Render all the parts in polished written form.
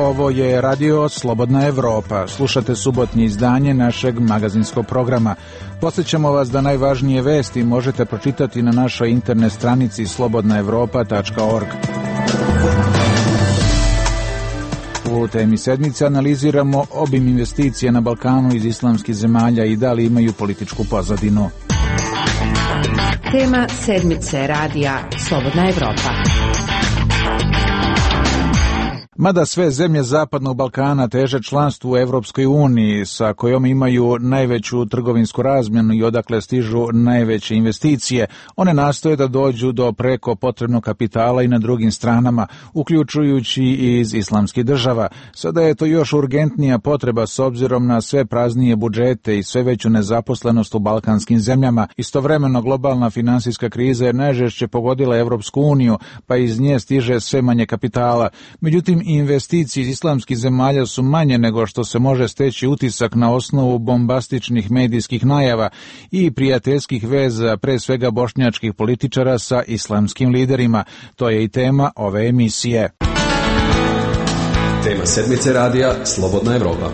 Ovo je Radio Slobodna Evropa. Slušate subotnje izdanje našeg magazinskog programa. Podsjećamo vas da najvažnije vesti možete pročitati na našoj internet stranici slobodnaevropa.org. U temi sedmice analiziramo obim investicija na Balkanu iz islamskih zemalja i da li imaju političku pozadinu. Tema sedmice radija Slobodna Evropa. Mada sve zemlje Zapadnog Balkana teže članstvu u Evropskoj uniji, sa kojom imaju najveću trgovinsku razmjenu i odakle stižu najveće investicije, one nastoje da dođu do preko potrebnog kapitala i na drugim stranama, uključujući i iz islamskih država. Sada je to još urgentnija potreba s obzirom na sve praznije budžete i sve veću nezaposlenost u balkanskim zemljama. Istovremeno globalna finansijska kriza je najžešće pogodila Evropsku uniju, pa iz nje stiže sve manje kapitala. Međutim, investicije iz islamskih zemalja su manje nego što se može steći utisak na osnovu bombastičnih medijskih najava i prijateljskih veza, pre svega bošnjačkih političara sa islamskim liderima. To je i tema ove emisije. Tema sedmice radija Slobodna Evropa.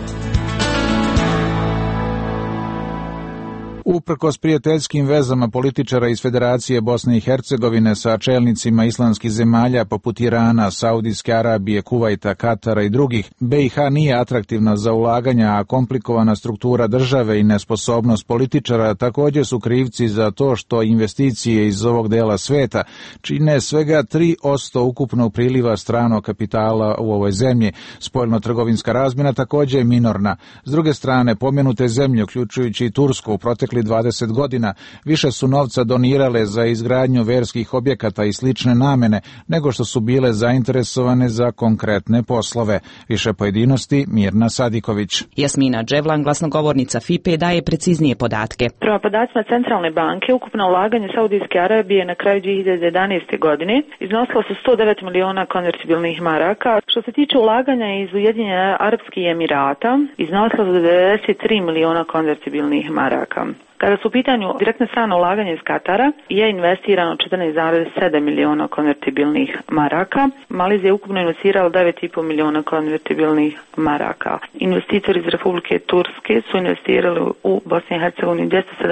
Uprkos prijateljskim vezama političara iz Federacije Bosne i Hercegovine sa čelnicima islamskih zemalja poput Irana, Saudijske Arabije, Kuvajta, Katara i drugih, BiH nije atraktivna za ulaganja, a komplikovana struktura države i nesposobnost političara također su krivci za to što investicije iz ovog dela sveta čine svega 3% ukupnog priliva stranog kapitala u ovoj zemlji. Spoljno-trgovinska razmjena također je minorna. S druge strane, pomenute zemlje, uključujući i Tursku, u protekli 20 godina više su novca donirale za izgradnju verskih objekata i slične namene nego što su bile zainteresovane za konkretne poslove. Više pojedinosti Mirna Sadiković. Jasmina Dževlan, glasnogovornica FIPE, daje preciznije podatke. Prema podacima Centralne banke, ukupno ulaganje Saudijske Arabije na kraju 2011. godine iznosilo su 109 miliona konvertibilnih maraka. Što se tiče ulaganja iz Ujedinjenih Arapskih Emirata, iznosilo su 93 miliona konvertibilnih maraka. Kada su u pitanju direktne strane ulaganja iz Katara, je investirano 14,7 miliona konvertibilnih maraka. Malezija je ukupno investirala 9,5 miliona konvertibilnih maraka. Investitori iz Republike Turske su investirali u Bosni i Hercegovini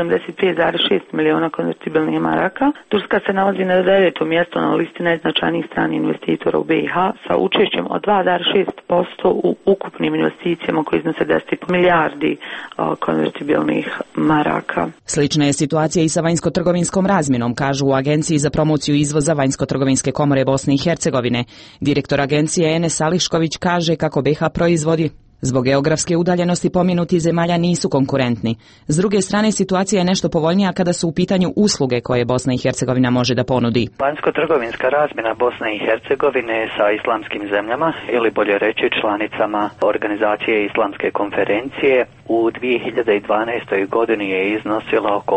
275,6 miliona konvertibilnih maraka. Turska se nalazi na 9. mjestu na listi najznačajnijih stranih investitora u BiH sa učešćem od 2,6% u ukupnim investicijama koji iznose 10,5 milijardi konvertibilnih maraka. Slična je situacija i sa vanjsko-trgovinskom razmjenom, kažu u Agenciji za promociju izvoza Vanjsko-trgovinske komore Bosne i Hercegovine. Direktor agencije Enes Ališković kaže kako BiH proizvodi. Zbog geografske udaljenosti pomenuti zemalja nisu konkurentni. S druge strane, situacija je nešto povoljnija kada su u pitanju usluge koje Bosna i Hercegovina može da ponudi. Vanjsko-trgovinska razmjena Bosne i Hercegovine sa islamskim zemljama, ili bolje reći članicama organizacije Islamske konferencije, u 2012. godini je iznosila oko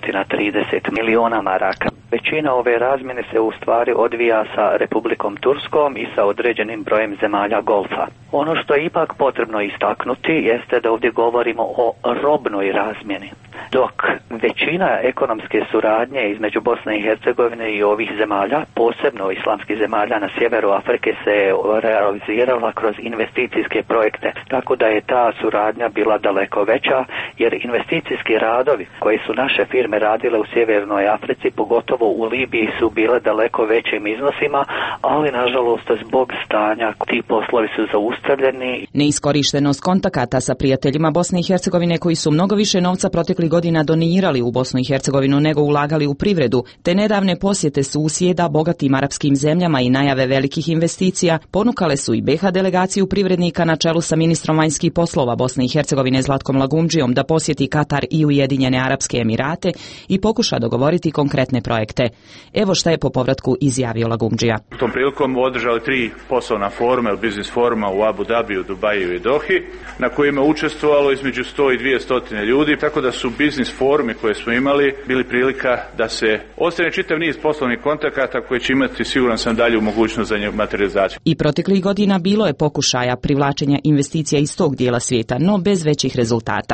830 miliona maraka. Većina ove razmjene se u stvari odvija sa Republikom Turskom i sa određenim brojem zemalja Golfa. Ono što je ipak potrebno istaknuti jeste da ovdje govorimo o robnoj razmjeni. Dok većina ekonomske suradnje između Bosne i Hercegovine i ovih zemalja, posebno islamskih zemalja na sjeveru Afrike, se realizirala kroz investicijske projekte. Tako da je ta suradnja bila daleko veća, jer investicijski radovi koji su naše firme radile u sjevernoj Africi, pogotovo u Libiji, su bile daleko većim iznosima, ali nažalost zbog stanja ti poslovi su zaustavljeni. Neiskorištenost kontakata sa prijateljima Bosne i Hercegovine koji su mnogo više novca proteklih godina donirali u Bosnu i Hercegovinu nego ulagali u privredu, te nedavne posjete susjeda bogatim arapskim zemljama i najave velikih investicija ponukale su i BiH delegaciju privrednika na čelu sa ministrom vanjskih poslova Bosne i Hercegovine Zlatkom Lagumdžijom da posjeti Katar i Ujedinjene Arapske Emirate i pokuša dogovoriti konkretne projekte. Evo šta je po povratku izjavio Lagumdžija. Tom prilikom održali 3 poslovna foruma ili biznis foruma u Abu Dhabiju, Dubaju i Dohi, na kojima je učestvovalo između 100 i 200 ljudi, tako da su biznis forumi koje smo imali bili prilika da se ostane čitav niz poslovnih kontakata koji će imati, siguran sam, dalju mogućnost za materializaciju. I proteklih godina bilo je pokušaja privlačenja investicija iz tog dijela svijeta, no bez većih rezultata.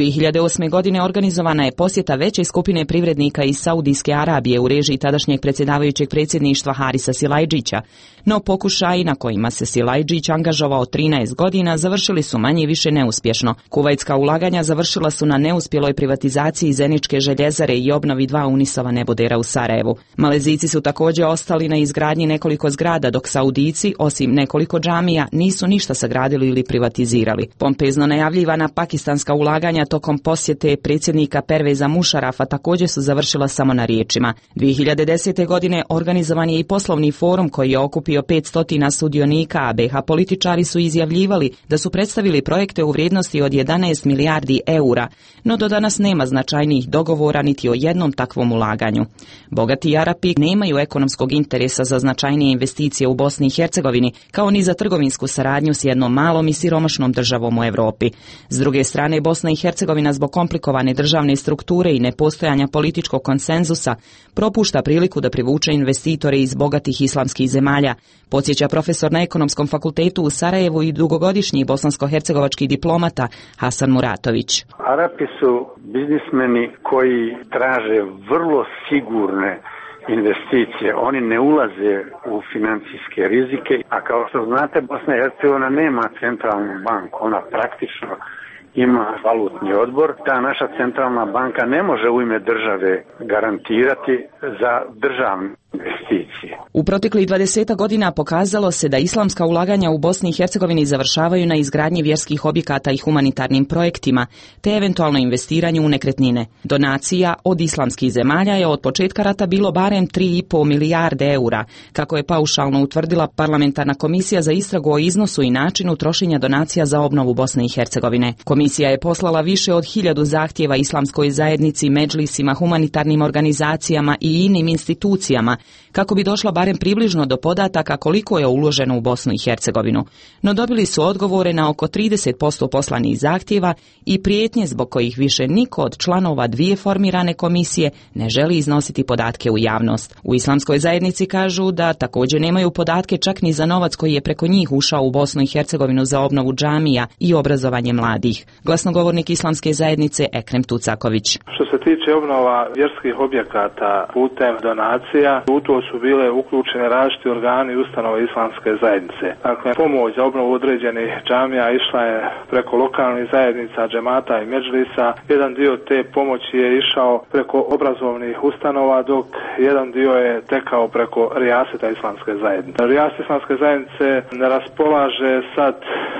2008. godine organizovana je posjeta veće skupine privrednika iz Saudijske Arabije u režiji tadašnjeg predsjedavajućeg predsjedništva Harisa Silajdžića, no pokušaji na kojima se Silajdžić angažovao 13 godina završili su manje više neuspješno. Kuvajtska ulaganja završila su na neuspjeloj privatizaciji Zeničke željezare i obnovi 2 Unisova nebodera u Sarajevu. Malezijci su također ostali na izgradnji nekoliko zgrada, dok Saudijci, osim nekoliko džamija, nisu ništa sagradili ili privatizirali. Pompezno najavljivana pakistanska ulaganja tokom posjete predsjednika Perveza Mušarafa također su završila samo na riječima. 2010. godine organizovan je i poslovni forum koji je okupio 500 sudionika, a BiH političari su izjavljivali da su predstavili projekte u vrijednosti od 11 milijardi eura, no do danas nema značajnijih dogovora niti o jednom takvom ulaganju. Bogati Arapi nemaju ekonomskog interesa za značajnije investicije u Bosni i Hercegovini, kao ni za trgovinsku saradnju s jednom malom i siromašnom državom u Europi. S druge strane, Bosna i Hercegovina zbog komplikovane državne strukture i nepostojanja političkog konsenzusa propušta priliku da privuče investitore iz bogatih islamskih zemalja, podsjeća profesor na Ekonomskom fakultetu u Sarajevu i dugogodišnji bosansko-hercegovački diplomata Hasan Muratović. Arapi su biznismeni koji traže vrlo sigurne investicije. Oni ne ulaze u financijske rizike, a kao što znate, Bosna i Hercegovina nema centralnu banku, ona praktično ima valutni odbor. Ta naša centralna banka ne može u ime države garantirati za državne investicije. U proteklih 20 godina pokazalo se da islamska ulaganja u Bosni i Hercegovini završavaju na izgradnji vjerskih objekata i humanitarnim projektima, te eventualno investiranju u nekretnine. Donacija od islamskih zemalja je od početka rata bilo barem 3,5 milijarde eura, kako je paušalno utvrdila parlamentarna komisija za istragu o iznosu i načinu trošenja donacija za obnovu Bosne i Hercegovine. Komisija je poslala više od 1000 zahtjeva islamskoj zajednici, medžlisima, humanitarnim organizacijama i inim institucijama, kako bi došla barem približno do podataka koliko je uloženo u Bosnu i Hercegovinu. No dobili su odgovore na oko 30% poslanih zahtjeva i prijetnje zbog kojih više niko od članova 2 formirane komisije ne želi iznositi podatke u javnost. U islamskoj zajednici kažu da također nemaju podatke čak ni za novac koji je preko njih ušao u Bosnu i Hercegovinu za obnovu džamija i obrazovanje mladih. Glasnogovornik islamske zajednice Ekrem Tucaković. Što se tiče obnova vjerskih objekata putem donacija, u to su bile uključene različiti organi i ustanove islamske zajednice. Dakle, pomoć za obnovu određenih džamija išla je preko lokalnih zajednica, džemata i medžlisa. Jedan dio te pomoći je išao preko obrazovnih ustanova, dok jedan dio je tekao preko rijaseta islamske zajednice. Rijaset islamske zajednice ne raspolaže sad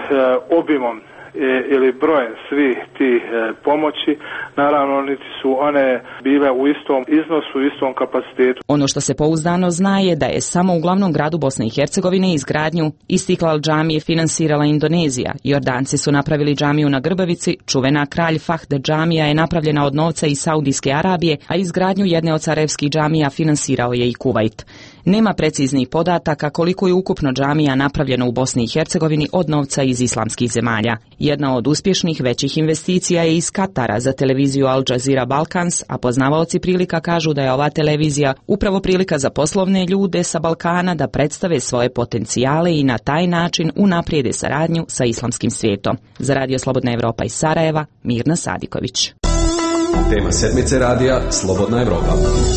obimom ili brojem svih tih pomoći, naravno niti su one bile u istom iznosu, u istom kapacitetu. Ono što se pouzdano zna je da je samo u glavnom gradu Bosne i Hercegovine izgradnju Istiklal džamije finansirala Indonezija. Jordanci su napravili džamiju na Grbavici, čuvena Kralj Fahd džamija je napravljena od novca iz Saudijske Arabije, a izgradnju jedne od sarajevskih džamija finansirao je i Kuvajt. Nema preciznih podataka koliko je ukupno džamija napravljeno u Bosni i Hercegovini od novca iz islamskih zemalja. Jedna od uspješnih većih investicija je iz Katara za televiziju Al Jazeera Balkans, a poznavaoci prilika kažu da je ova televizija upravo prilika za poslovne ljude sa Balkana da predstave svoje potencijale i na taj način unaprijede saradnju sa islamskim svijetom. Za Radio Slobodna Evropa iz Sarajeva, Mirna Sadiković. Tema sedmice radija Slobodna Evropa.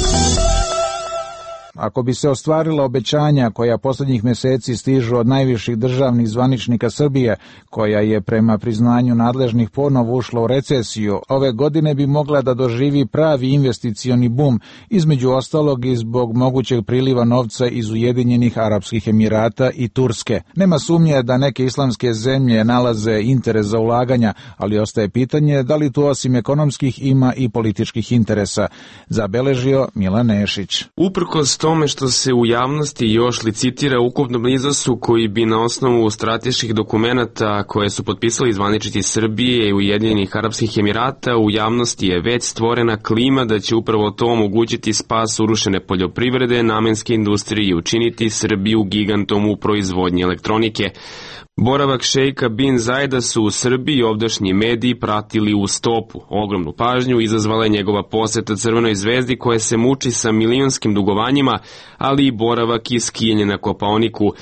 Ako bi se ostvarila obećanja koja posljednjih mjeseci stižu od najviših državnih zvaničnika Srbije, koja je prema priznanju nadležnih ponovo ušla u recesiju, ove godine bi mogla da doživi pravi investicioni bum, između ostalog i zbog mogućeg priliva novca iz Ujedinjenih Arapskih Emirata i Turske. Nema sumnje da neke islamske zemlje nalaze interes za ulaganja, ali ostaje pitanje da li tu osim ekonomskih ima i političkih interesa, zabeležio Milan Nešić. Uprkos tome što se u javnosti još licitira ukupnom iznosu koji bi na osnovu strateških dokumenata koje su potpisali zvaničnici Srbije i Ujedinjenih Arapskih Emirata, u javnosti je već stvorena klima da će upravo to omogućiti spas urušene poljoprivrede, namenske industrije i učiniti Srbiju gigantom u proizvodnji elektronike. Boravak šejka bin Zajda su u Srbiji ovdašnji mediji pratili u stopu. Ogromnu pažnju izazvala je njegova poseta Crvenoj zvezdi koja se muči sa milionskim dugovanjima, ali i boravak i skijanje na Kopaoniku.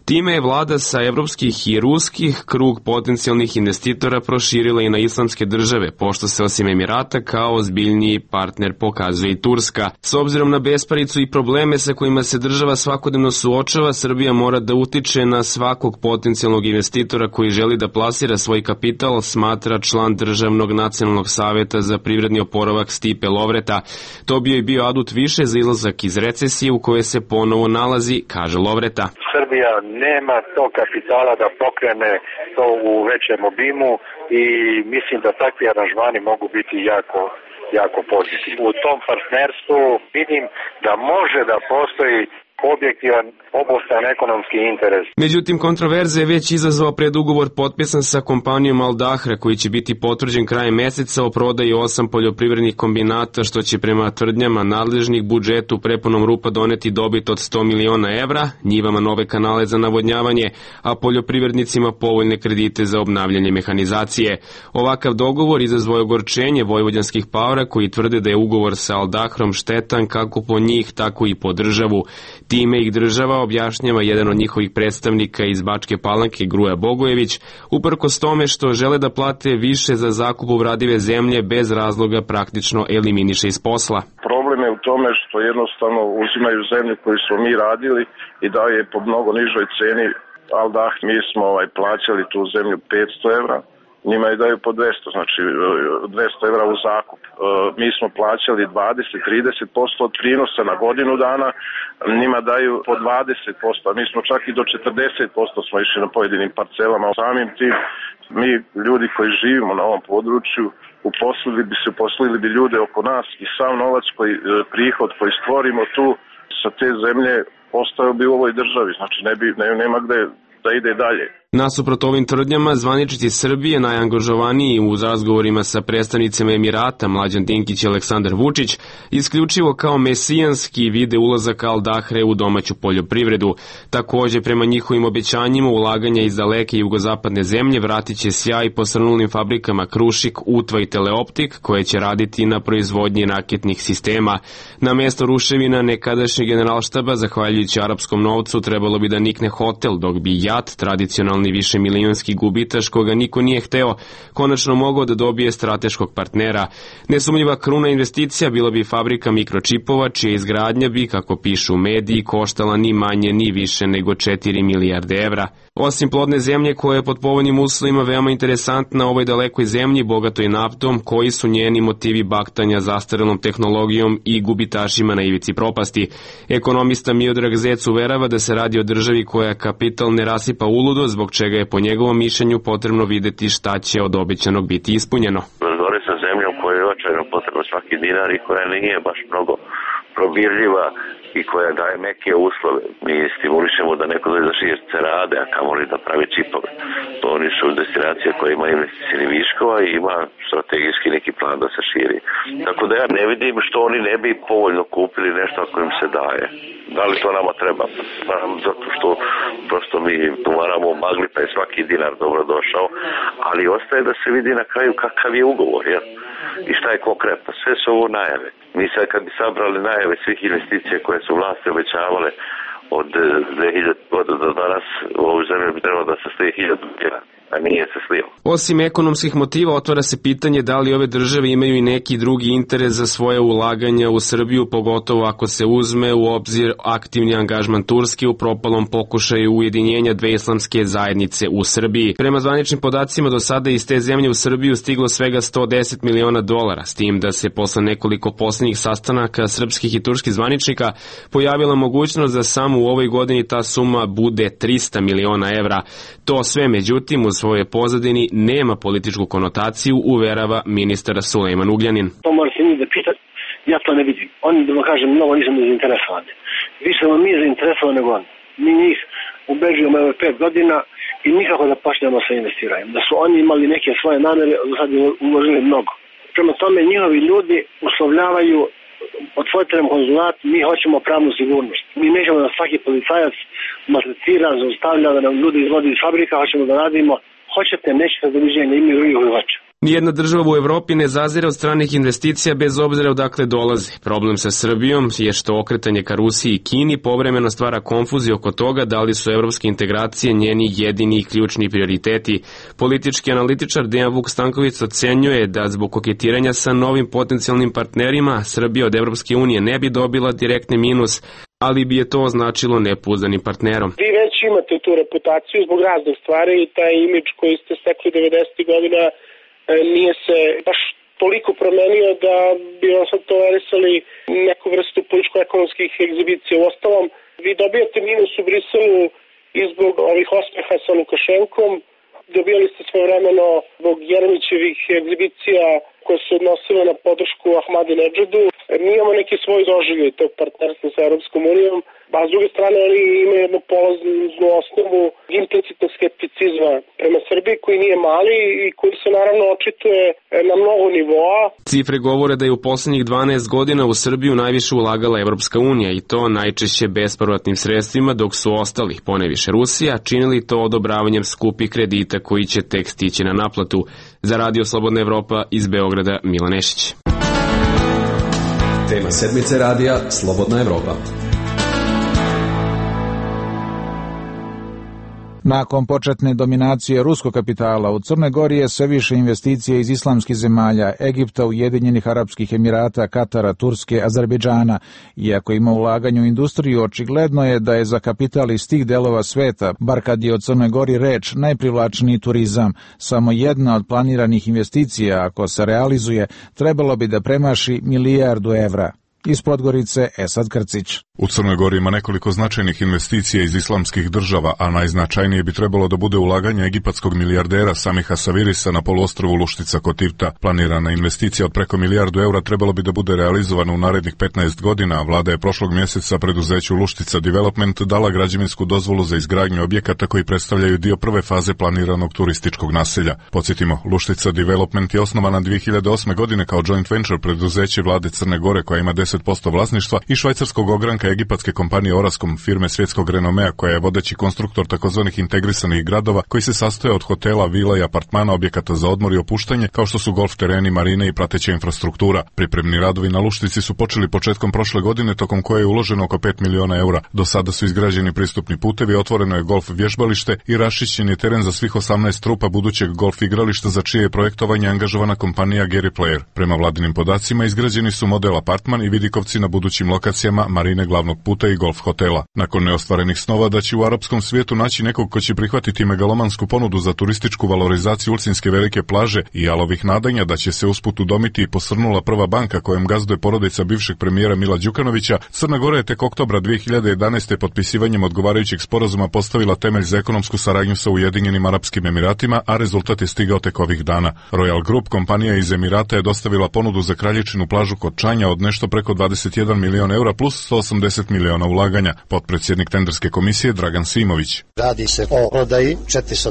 Time je vlada sa evropskih i ruskih krug potencijalnih investitora proširila i na islamske države, pošto se osim Emirata kao ozbiljniji partner pokazuje i Turska. S obzirom na besparicu i probleme sa kojima se država svakodnevno suočava, Srbija mora da utiče na svakog potencijalnog investitora koji želi da plasira svoj kapital, smatra član Državnog nacionalnog saveta za privredni oporavak Stipe Lovreta. To bi joj bio adut više za izlazak iz recesije u kojoj se ponovo nalazi, kaže Lovreta. Srbija nema tog kapitala da pokrene to u većem obimu i mislim da takvi aranžmani mogu biti jako pozitivni. U tom partnerstvu vidim da može da postoji objektivan obostan ekonomski interes. Međutim, kontroverze je već izazvao predugovor potpisan sa kompanijom Al Dahra, koji će biti potvrđen krajem meseca o prodaji 8 poljoprivrednih kombinata, što će prema tvrdnjama nadležnih budžetu prepunom rupa doneti dobit od 100 miliona evra, njivama nove kanale za navodnjavanje, a poljoprivrednicima povoljne kredite za obnavljanje mehanizacije. Ovakav dogovor izazvao je ogorčenje vojvođanskih paora koji tvrde da je ugovor sa Al Dahrom štetan kako po njih, tako i po državu. Time ih država, objašnjava jedan od njihovih predstavnika iz Bačke Palanke, Gruja Bogojević, uprkos tome što žele da plate više za zakup obradive zemlje, bez razloga praktično eliminiše iz posla. Problem je u tome što jednostavno uzimaju zemlju koju smo mi radili i daju je po mnogo nižoj ceni. Al Dah, mi smo plaćali tu zemlju 500 evra, njima je daju po 200, znači 200 evra u zakup. Mi smo plaćali 20-30% od prinosa na godinu dana, njima daju po 20%, a mi smo čak i do 40% smo išli na pojedinim parcelama. Samim tim, mi ljudi koji živimo na ovom području, uposlili bi ljude oko nas i sav novac, prihod koji stvorimo tu sa te zemlje ostao bi u ovoj državi, znači nema gde da ide dalje. Nasuprot ovim tvrdnjama, zvaničnici Srbije, najangažovaniji u razgovorima sa predstavnicima Emirata, Mlađan Dinkić i Aleksandar Vučić, isključivo kao mesijanski vide ulazak Al Dahre u domaću poljoprivredu. Takođe, prema njihovim obećanjima, ulaganja iz daleke jugozapadne zemlje vratit će sjaj posrnulim fabrikama Krušik, Utva i Teleoptik, koje će raditi na proizvodnji raketnih sistema. Na mesto ruševina nekadašnjeg generalštaba, zahvaljujući arapskom novcu, trebalo bi da nikne hotel, dok bi JAT, tradicionalni višemilionski gubitaš koga niko nije hteo, konačno mogao da dobije strateškog partnera. Nesumnjiva kruna investicija bila bi fabrika mikročipova, čija izgradnja bi, kako pišu mediji, koštala ni manje ni više nego 4 milijarde evra. Osim plodne zemlje koja je pod povoljnim uslovima veoma interesantna ovoj dalekoj zemlji, bogatoj naftom, koji su njeni motivi baktanja zastarelom tehnologijom i gubitašima na ivici propasti. Ekonomista Miodrag Zec uverava da se radi o državi koja kapital ne rasipa uludo, zbog čega je po njegovom mišljenju potrebno videti šta će od obećanog biti ispunjeno. Razgovore sa zemljom koja je očajno potrebno svaki dinar i koja nije baš mnogo probirljiva i koja daje neke uslove. Mi stimulišemo da neko dođe da širi cerade, a kamoli da pravi čipove. To oni su destinacije koja ima investicijni viškova i ima strategijski neki plan da se širi. Tako da ja ne vidim što oni ne bi povoljno kupili nešto ako im se daje. Da li to nama treba? Zato što prosto mi tumaramo magli, pa je svaki dinar dobro došao, ali ostaje da se vidi na kraju kakav je ugovor, jel? I šta je konkretno? Sve su ovo najave. Mi sad kad bi sabrali najave svih investicija koje su vlasti obećavale od 2000 godina do danas, u ovoj zemlji bi trebalo da se slije 1000 godina. A nije se slio. Osim ekonomskih motiva, otvara se pitanje da li ove države imaju i neki drugi interes za svoje ulaganja u Srbiju, pogotovo ako se uzme u obzir aktivni angažman Turske u propalom pokušaju ujedinjenja dve islamske zajednice u Srbiji. Prema zvaničnim podacima, do sada iz te zemlje u Srbiju stiglo svega $110 miliona, s tim da se posle nekoliko poslednjih sastanaka srpskih i turskih zvaničnika pojavila mogućnost da samo u ovoj godini ta suma bude 300 miliona evra. To sve, međutim, u svojoj pozadini nema političku konotaciju, uverava ministar Sulejman Ugljanin. To morate njih da pitati, ja to ne vidim. Oni, da vam kažem, mnogo nismo zainteresovani. Više smo mi zainteresovani nego oni. Mi njih ubeđujemo ove 5 godina i nikako da počnemo sa investiranjem. Da su oni imali neke svoje namere, do sad uložili mnogo. Prema tome, njihovi ljudi uslovljavaju, otvorite nam konzulat, mi hoćemo pravnu sigurnost. Mi nećemo da svaki policajac maltretira, zaustavlja, da nam ljudi izvodi iz fabrika, hoćemo da radimo. Hoćete, nećete, doviđenja, imaju drugih uvača. Nijedna država u Evropi ne zazire od stranih investicija bez obzira odakle dolaze. Problem sa Srbijom je što okretanje ka Rusiji i Kini povremeno stvara konfuziju oko toga da li su evropske integracije njeni jedini i ključni prioriteti. Politički analitičar Dejan Vuk Stanković ocenjuje da zbog koketiranja sa novim potencijalnim partnerima Srbija od Evropske unije ne bi dobila direktni minus, ali bi je to označilo nepouzdanim partnerom. Vi već imate tu reputaciju zbog raznih stvari i taj imidž koji ste stekli 90. godina nije se baš toliko promenio da bi vam sad tolerisali neku vrstu političko-ekonomskih egzibicija. U ostalom, vi dobijate minus u Briselu i zbog ovih osmeha sa Lukašenkom, dobijali ste svojevremeno zbog Jeremićevih egzibicija koje su odnosile na podršku Ahmadinedžadu. Mi imamo neki svoj doživljaj tog partnerstva sa Europskom unijom, a s druge strane oni imaju jednu polaznu osnovu implicitnog skepticizma prema Srbiji koji nije mali i koji se naravno očituje na mnogo nivoa. Cifre govore da je u poslednjih 12 godina u Srbiju najviše ulagala Evropska unija i to najčešće bespovratnim sredstvima, dok su ostali, poneviše Rusija, činili to odobravanjem skupih kredita koji će tek stići na naplatu. Za Radio Slobodna Evropa iz Beograda, Milan Nešić. Tema sedmice radija Slobodna Evropa. Nakon početne dominacije ruskog kapitala u Crnoj Gori je sve više investicije iz islamskih zemalja, Egipta, Ujedinjenih Arapskih Emirata, Katara, Turske, Azerbejdžana. Iako ima ulaganje u industriju, očigledno je da je za kapital iz tih delova sveta, bar kad je o Crnoj Gori reč, najprivlačniji turizam. Samo jedna od planiranih investicija, ako se realizuje, trebalo bi da premaši $1 milijardu. Iz Podgorice, Esad Krcić. U Crnoj Gori ima nekoliko značajnih investicija iz islamskih država, a najznačajnije bi trebalo da bude ulaganje egipatskog milijardera Samiha Savirisa na poluostrvu Luštica kod Tivta. Planirana investicija od preko $1 milijardu trebalo bi da bude realizovana u narednih 15 godina, a vlada je prošlog mjeseca preduzeću Luštica Development dala građevinsku dozvolu za izgradnju objekata koji predstavljaju dio prve faze planiranog turističkog naselja. Podsjetimo, Luštica Development je osnovana 2008. godine kao joint venture preduzeće vlade Crne Gore koja ima 10% vlasništva i švajcarskog ogranka egipatske kompanije Orascom, firme svjetskog renomea koja je vodeći konstruktor takozvanih integrisanih gradova koji se sastoje od hotela, vila i apartmana, objekata za odmor i opuštanje, kao što su golf tereni, marine i prateća infrastruktura. Pripremni radovi na Luštici su počeli početkom prošle godine, tokom koje je uloženo oko €5 miliona. Do sada su izgrađeni pristupni putevi, otvoreno je golf vježbalište i raščišćen je teren za svih 18 trupa budućeg golf igrališta za čije je projektovanje angažovana kompanija Gary Player. Prema vladinim podacima izgrađeni su model apartman i vidikovci na budućim lokacijama marine, glavnog puta i golf hotela. Nakon neostvarenih snova da će u arapskom svijetu naći nekog ko će prihvatiti megalomansku ponudu za turističku valorizaciju Ulcinske velike plaže i jalovih nadanja da će se usput udomiti i posrnula prva banka kojom gazduje porodica bivšeg premijera Mila Đukanovića, Crna Gora je tek oktobra 2011. potpisivanjem odgovarajućeg sporazuma postavila temelj za ekonomsku saradnju sa Ujedinjenim Arapskim Emiratima, a rezultat je stigao tek ovih dana. Royal Group, kompanija iz Emirata, je dostavila ponudu za Kraljičinu plažu kod Čanja od nešto preko €21 milion plus 180 miliona ulaganja. Potpredsjednik tenderske komisije Dragan Simović. Radi se o prodaji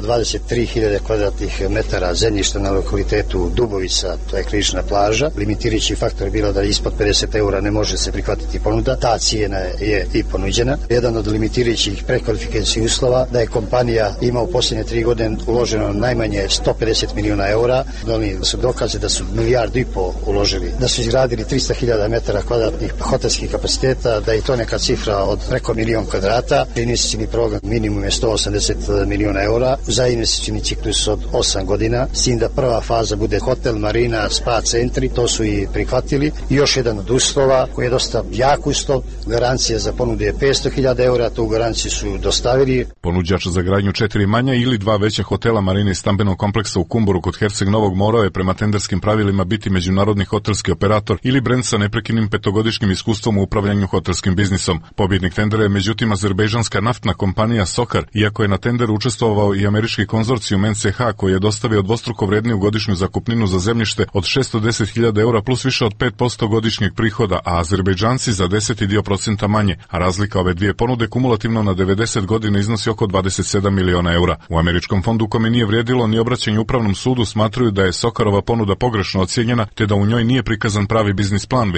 423.000 kvadratnih metara zemljišta na lokalitetu Dubovica, to je križna plaža. Limitirajući faktor je bilo da ispod €50 ne može se prihvatiti ponuda. Ta cijena je i ponuđena. Jedan od limitirajućih prekvalifikacijskih uslova da je kompanija ima u posljednje 3 godine uloženo najmanje €150 miliona. Donijeli su dokaze da su $1,5 milijardu uložili, da su izgradili 300.000 metara kvadratnih hotelskih kapaciteta, da je to neka cifra od preko 1 milion kvadrata. Investicijni program minimum je €180 miliona za investicijni ciklus od 8 godina, s tim da prva faza bude hotel, marina, spa centri, to su i prihvatili. I još jedan od uslova koji je dosta jak uslov, garancija za ponudu je €500.000, tu garanciju su dostavili. Ponuđač za gradnju 4 manja ili 2 veća hotela, marine i stambenog kompleksa u Kumboru kod Herceg Novog morao je prema tenderskim pravilima biti međunarodni hotelski operator ili brend sa neprekinim 5-godišnjim iskustvom u upravljanju hotelskim biznisom. Pobjednik tendera je međutim azerbejdžanska naftna kompanija Sokar, iako je na tenderu učestvovao i američki konzorcijum NCH koji je dostavio dvostruko vredniju godišnju zakupninu za zemljište od €610.000 plus više od 5% godišnjeg prihoda, a Azerbejdžanci za 10% manje, a razlika ove dvije ponude kumulativno na 90 godina iznosi oko €27 miliona. U američkom fondu kome nije vrijedilo ni obraćanje upravnom sudu smatruju da je Sokarova ponuda pogrešno ocijenjena te da u njoj nije prikazan pravi biznis plan, već samo obećanje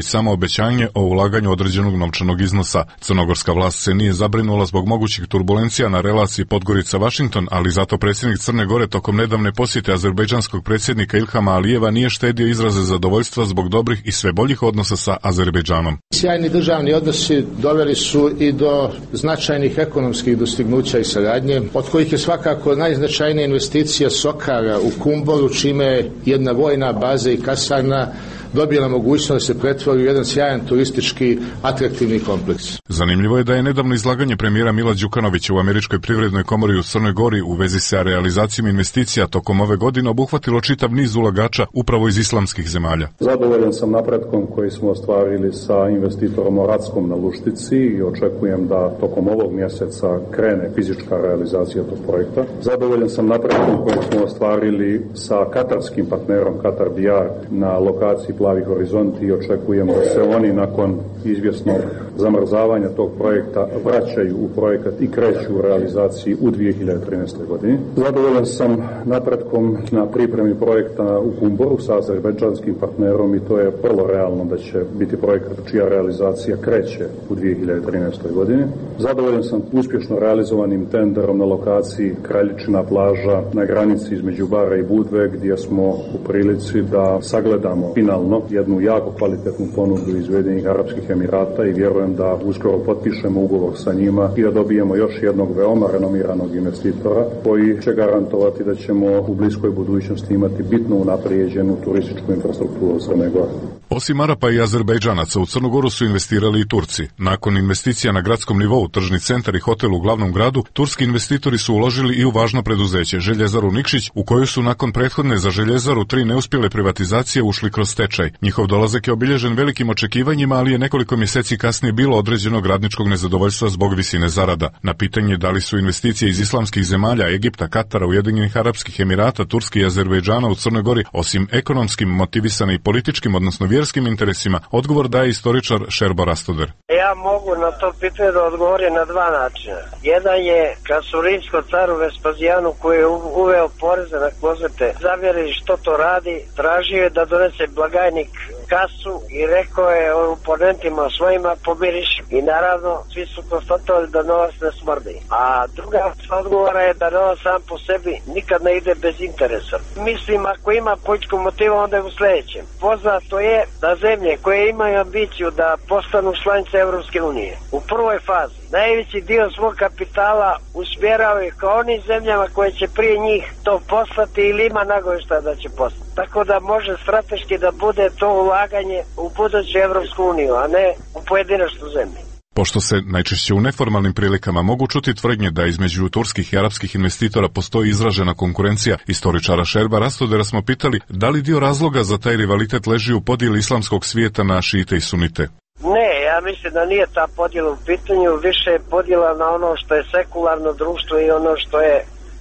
obećanje o ulaganju određenog novčanog iznosa. Crnogorska vlast se nije zabrinula zbog mogućih turbulencija na relaciji Podgorica-Washington, ali zato predsjednik Crne Gore tokom nedavne posjete azerbejdžanskog predsjednika Ilhama Alijeva nije štedio izraze zadovoljstva zbog dobrih i sve boljih odnosa sa Azerbejdžanom. Sjajni državni odnosi doveli su i do značajnih ekonomskih dostignuća i saradnje, od kojih je svakako najznačajnija investicija Sokara u Kumboru, čime je jedna vojna baza i kasarna dobila mogućnost da se pretvori u jedan sjajan turistički atraktivni kompleks. Zanimljivo je da je nedavno izlaganje premijera Mila Đukanovića u Američkoj privrednoj komori u Crnoj Gori u vezi sa realizacijom investicija tokom ove godine obuhvatilo čitav niz ulagača upravo iz islamskih zemalja. Zadovoljan sam napretkom koji smo ostvarili sa investitorom Oratskom na Luštici i očekujem da tokom ovog mjeseca krene fizička realizacija tog projekta. Zadovoljan sam napretkom koji smo ostvarili sa katarskim partnerom Katar BR na lokaciji Plavi horizonti i očekujem da se oni nakon izvjesnog zamrzavanja tog projekta vraćaju u projekat i kreću u realizaciji u 2013. godini. Zadovoljan sam napretkom na pripremi projekta u Kumboru sa azerbejdžanskim partnerom i to je vrlo realno da će biti projekat čija realizacija kreće u 2013. godini. Zadovoljan sam uspješno realizovanim tenderom na lokaciji Kraljičina plaža na granici između Bara i Budve, gdje smo u prilici da sagledamo finalno jednu jako kvalitetnu ponudu iz Ujedinjenih Arapskih Emirata i vjerujem da uskoro potpišemo ugovor sa njima i da dobijemo još jednog veoma renomiranog investitora koji će garantovati da ćemo u bliskoj budućnosti imati bitno unaprijeđenu turističku infrastrukturu u Crnoj Gori. Osim Arapa i Azerbejdžanaca, u Crnu Goru su investirali i Turci. Nakon investicija na gradskom nivou, tržni centar i hotel u glavnom gradu, turski investitori su uložili i u važno preduzeće, Željezaru Nikšić, u koju su nakon prethodne za Željezaru 3 neuspjele privatizacije ušli kroz stečaj. Njihov dolazak je obilježen velikim očekivanjima, ali je nekoliko mjeseci kasnije bilo određenog radničkog nezadovoljstva zbog visine zarada. Na pitanje da li su investicije iz islamskih zemalja, Egipta, Katara, Ujedinjenih Arapskih Emirata, Turske i Azerbejdžana u Crnoj Gori, osim ekonomskim motivisane i političkim, odnosno vjerskim interesima, odgovor daje istoričar Šerbo Rastoder. Ja mogu na to pitanje da odgovorim na dva načina. Jedan je kad su rimskom caru Vespazijanu, koji je uveo poreze na klozete, zavjerili što to radi, tražio je da donese blagajnik kasu i rekao je oponentima svojima pomiriš. I naravno svi su konstatovali da novac ne smrdi. A druga odgovora je da novac sam po sebi nikad ne ide bez interesa. Mislim, ako ima političku motiva, onda je u sljedećem. Poznato je da zemlje koje imaju ambiciju da postanu članice Evropske unije u prvoj fazi najveći dio svog kapitala usmjeravaju ka onim zemljama koje će prije njih to poslati ili ima nagovještaj da će poslati. Tako da može strateški da bude to ulaganje u buduću Evropsku uniju, a ne u pojedinačnu zemlju. Pošto se najčešće u neformalnim prilikama mogu čuti tvrdnje da između turskih i arapskih investitora postoji izražena konkurencija, istoričara Šerba Rastodera smo pitali da li dio razloga za taj rivalitet leži u podjeli islamskog svijeta na šijite i sunite. Ne, ja mislim da nije ta podjela u pitanju, više je podjela na ono što je sekularno društvo i ono što je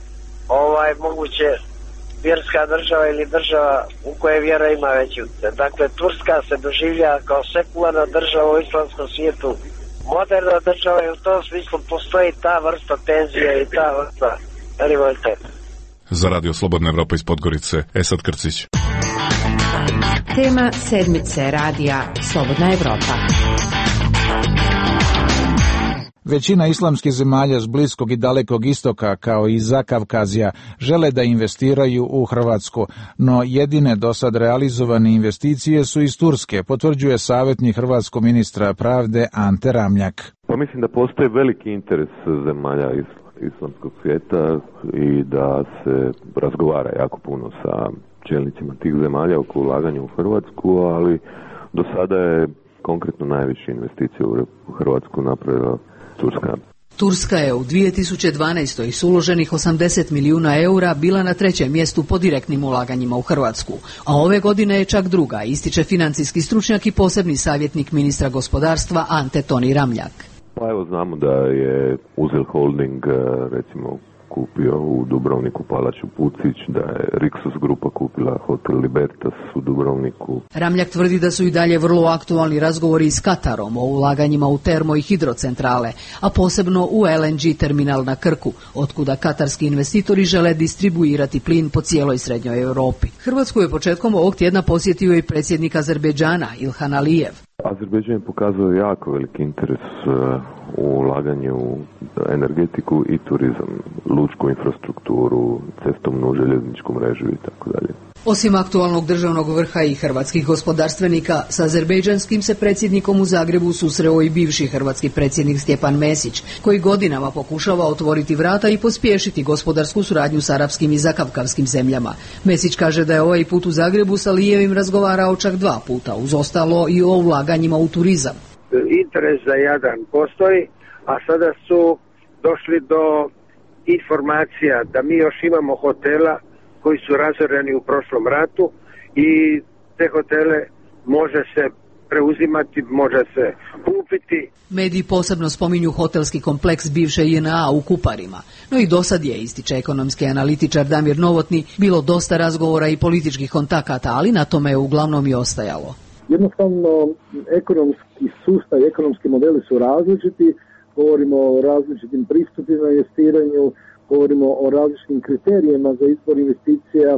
moguće vjerska država ili država u kojoj vjera ima veći utjecaj. Dakle, Turska se doživlja kao sekularna država u islamskom svijetu, moderna država i u tom smislu postoji ta vrsta tenzija i ta vrsta rivaliteta. Za Radio Slobodna Evropa iz Podgorice, Esad Krcić. Tema sedmice radija Slobodna Evropa. Većina islamskih zemalja s Bliskog i Dalekog istoka, kao i Zakavkazija, žele da investiraju u Hrvatsku, no jedine do sad realizovane investicije su iz Turske, potvrđuje savjetnik hrvatskog ministra pravde Ante Ramljak. Pa mislim da postoji veliki interes zemalja islamskog svijeta i da se razgovara jako puno sa čelnicima tih zemalja oko ulaganja u Hrvatsku, ali do sada je konkretno najviše investicije u Hrvatsku napravila Turska. Turska je u 2012. s uloženih 80 milijuna eura bila na 3. mjestu po direktnim ulaganjima u Hrvatsku, a ove godine je čak druga, ističe financijski stručnjak i posebni savjetnik ministra gospodarstva Ante Toni Ramljak. Pa evo znamo da je Uzel Holding recimo kupio u Dubrovniku Palaču Pucić, da je Rixos grupa kupila Hotel Libertas u Dubrovniku. Ramljak tvrdi da su i dalje vrlo aktualni razgovori s Katarom o ulaganjima u termo i hidrocentrale, a posebno u LNG terminal na Krku, otkuda katarski investitori žele distribuirati plin po cijeloj srednjoj Europi. Hrvatsku je početkom ovog tjedna posjetio i predsjednik Azerbejdžana Ilhan Alijev. Azerbejdžan je pokazao jako veliki interes u ulaganju u energetiku i turizam, lučku infrastrukturu, cestovnu, željezničku mrežu i tako dalje. Osim aktualnog državnog vrha i hrvatskih gospodarstvenika, s azerbejdžanskim se predsjednikom u Zagrebu susreo i bivši hrvatski predsjednik Stjepan Mesić, koji godinama pokušava otvoriti vrata i pospješiti gospodarsku suradnju s arapskim i zakavkavskim zemljama. Mesić kaže da je ovaj put u Zagrebu s Alijevim razgovarao čak 2 puta, uz ostalo i o ulaganjima u turizam. Interes za Jadran postoji, a sada su došli do informacija da mi još imamo hotela koji su razoreni u prošlom ratu i te hotele može se preuzimati, može se kupiti. Mediji posebno spominju hotelski kompleks bivše JNA u Kuparima, no i dosad je, ističe ekonomski analitičar Damir Novotni, bilo dosta razgovora i političkih kontakata, ali na tome je uglavnom i ostajalo. Jednostavno, ekonomski sustav, ekonomski modeli su različiti, govorimo o različitim pristupima investiranju, govorimo o različitim kriterijima za izbor investicija,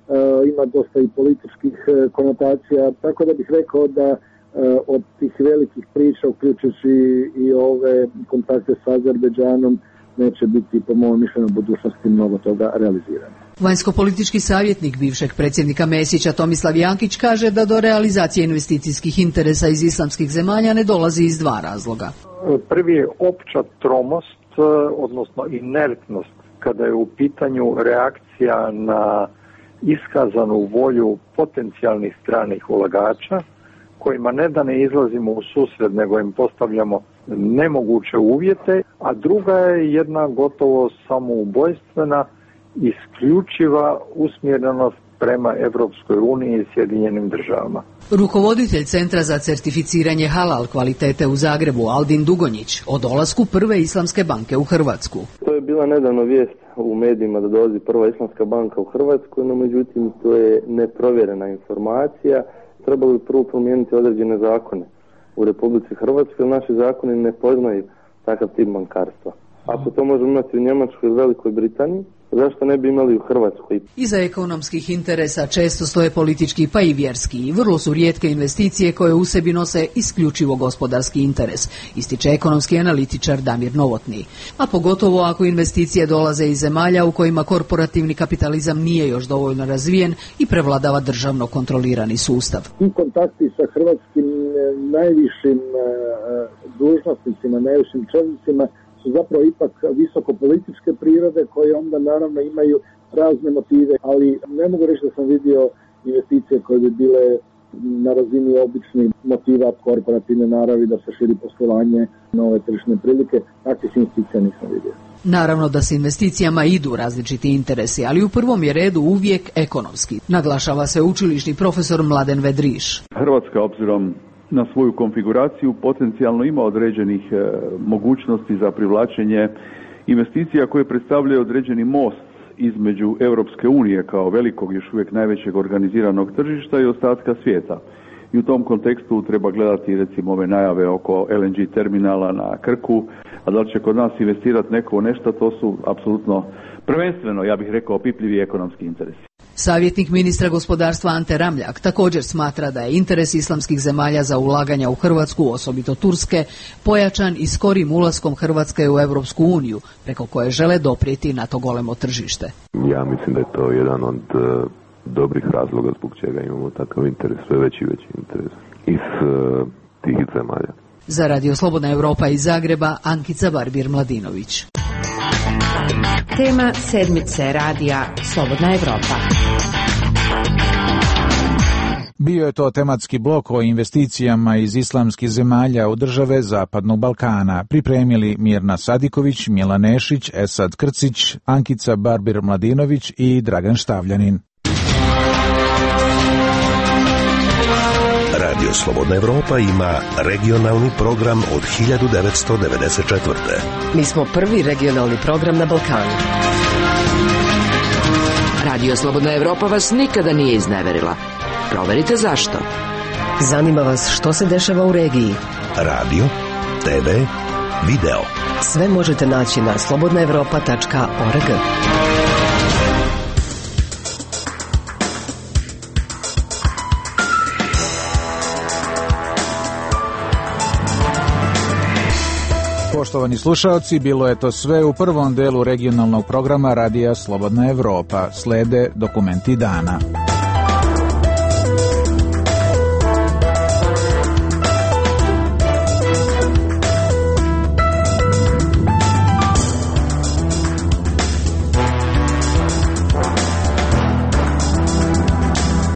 ima dosta i političkih konotacija, tako da bih rekao da od tih velikih priča, uključujući i ove kontakte s Azerbejdžanom, neće biti, po mojom mišljenju, u budućnosti mnogo toga realizirano. Vanjskopolitički savjetnik bivšeg predsjednika Mesića Tomislav Jankić kaže da do realizacije investicijskih interesa iz islamskih zemalja ne dolazi iz 2 razloga. Prvi je opća tromost, odnosno inertnost, kada je u pitanju reakcija na iskazanu volju potencijalnih stranih ulagača, kojima ne da ne izlazimo u susret, nego im postavljamo nemoguće uvjete, a druga je jedna gotovo samoubojstvena, isključiva usmjerenost prema Europskoj uniji i Sjedinjenim državama. Rukovoditelj Centra za certificiranje halal kvalitete u Zagrebu, Aldin Dugonjić, o dolasku prve islamske banke u Hrvatsku. To je bila nedavno vijest u medijima da dolazi prva islamska banka u Hrvatsku, no međutim to je neprovjerena informacija. Trebalo bi prvo promijeniti određene zakone u Republici Hrvatskoj, naši zakoni ne poznaju takav tip bankarstva. Ako to možemo imati u Njemačkoj ili Velikoj Britaniji, zašto ne bi imali u Hrvatskoj? Iza ekonomskih interesa često stoje politički pa i vjerski i vrlo su rijetke investicije koje u sebi nose isključivo gospodarski interes, ističe ekonomski analitičar Damir Novotni. A pogotovo ako investicije dolaze iz zemalja u kojima korporativni kapitalizam nije još dovoljno razvijen i prevladava državno kontrolirani sustav. I kontakti sa hrvatskim najvišim dužnosnicima, najvišim čelnicima su zapravo ipak visoko političke prirode koje onda naravno imaju razne motive, ali ne mogu reći da sam vidio investicije koje bi bile na razini običnih motiva korporativne naravi da se širi poslovanje, nove tržišne prilike. Takvih investicija nisam vidio. Naravno da s investicijama idu različiti interesi, ali u prvom je redu uvijek ekonomski, naglašava sveučilišni profesor Mladen Vedriš. Hrvatska, obzirom na svoju konfiguraciju, potencijalno ima određenih mogućnosti za privlačenje investicija koje predstavljaju određeni most između Europske unije kao velikog, još uvijek najvećeg organiziranog tržišta i ostatka svijeta. I u tom kontekstu treba gledati recimo ove najave oko LNG terminala na Krku, a da li će kod nas investirati neko u nešto, to su apsolutno prvenstveno, ja bih rekao, opipljivi ekonomski interesi. Savjetnik ministra gospodarstva Ante Ramljak također smatra da je interes islamskih zemalja za ulaganja u Hrvatsku, osobito Turske, pojačan i skorim ulaskom Hrvatske u Europsku uniju, preko koje žele doprijeti na to golemo tržište. Ja mislim da je to jedan od dobrih razloga zbog čega imamo takav interes, sve veći i veći interes iz tih zemalja. Za Radio Slobodna Europa iz Zagreba, Ankica Barbir-Mladinović. Tema sedmice radija Slobodna Europa. Bio je to tematski blok o investicijama iz islamskih zemalja u države Zapadnog Balkana. Pripremili Mirna Sadiković, Mila Nešić, Esad Krcić, Ankica Barbir-Mladinović i Dragan Štavljanin. Radio Slobodna Europa ima regionalni program od 1994. Mi smo prvi regionalni program na Balkanu. Radio Slobodna Europa vas nikada nije izneverila. Proverite zašto. Zanima vas što se dešava u regiji. Radio, TV, video. Sve možete naći na slobodnaevropa.org. poštovani slušaoci, bilo je to sve u prvom delu regionalnog programa Radija Slobodna Evropa. Slede dokumenti dana.